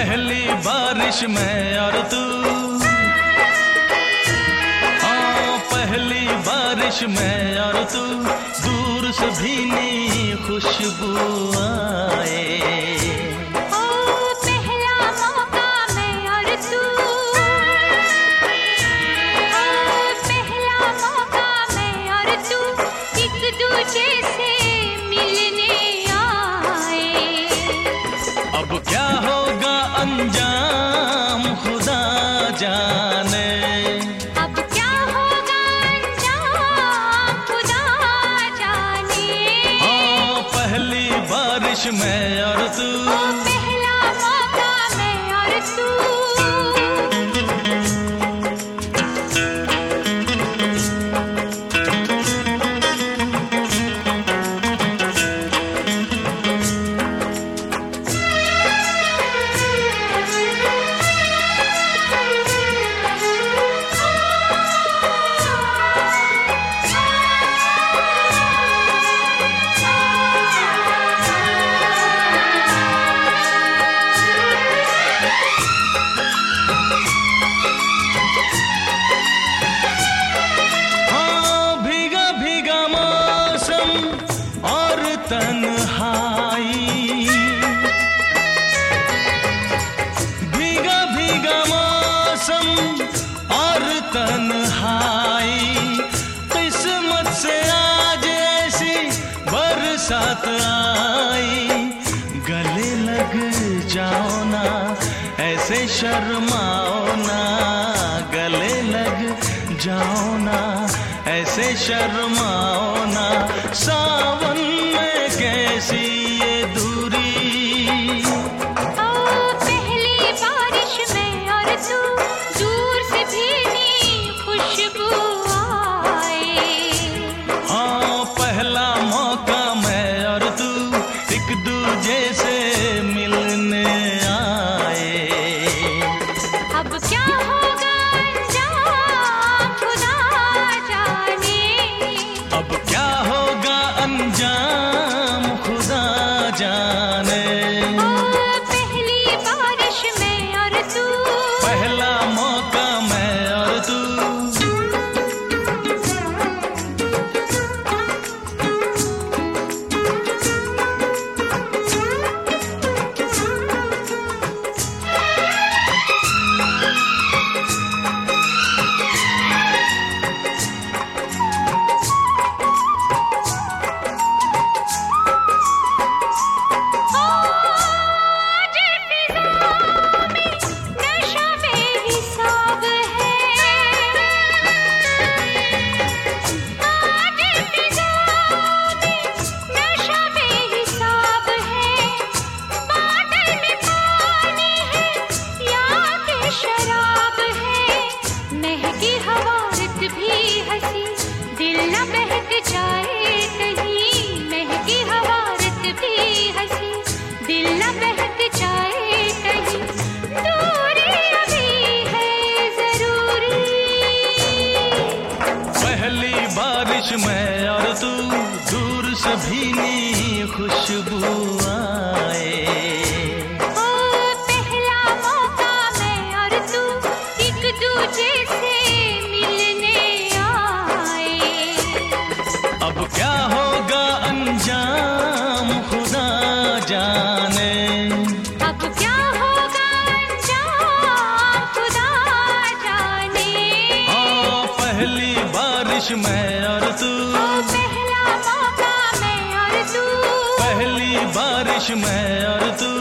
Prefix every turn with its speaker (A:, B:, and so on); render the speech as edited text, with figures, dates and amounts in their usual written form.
A: पहली बारिश में और तू, हाँ पहली बारिश में और तू, दूर से भीनी खुशबू आए।
B: पहला मौका मैं और तू, पहला मौका मैं और तू, एक दूजे से मिलने आए।
A: अब क्या होगा अंजाम खुदा जाने,
B: अब क्या होगा अंजाम खुदा जाने।
A: हाँ पहली बारिश में और तू,
B: पहला मौका मैं और तू।
A: तन्हाई भीगा भीगा मौसम और तन्हाई, किस्मत से आज ऐसी बरसात आई। गले लग जाओ ना ऐसे शर्माओ ना, गले लग जाओ ना ऐसे शर्माओ ना, सावन में कैसी ये दूरी।
B: पहली बारिश में और तू, दूर से भीनी खुशबू आए।
A: हाँ पहला मौका मैं और तू, एक दूजे से मिलने आए।
B: अब क्या होगा अंजाम खुदा जाने,
A: अब क्या होगा अंजाम खुदा जाने।
B: पहली बारिश में और तू,
A: पहला मौका मैं और तू। दिल न बहक जाए कहीं, महकी हवा रत भी हंसी, दिल न बहक जाए कहीं, दूरी अभी है जरूरी। पहली बारिश में और तू, दूर से भीनी खुशबू आए।
B: पहला मौका मैं और तू, एक दूजे से
A: अब क्या होगा अंजाम खुदा जाने,
B: अब क्या होगा अंजाम खुदा जाने।
A: हाँ पहली बारिश में और तू,
B: पहला मौका मैं और तू,
A: पहली बारिश में और तू।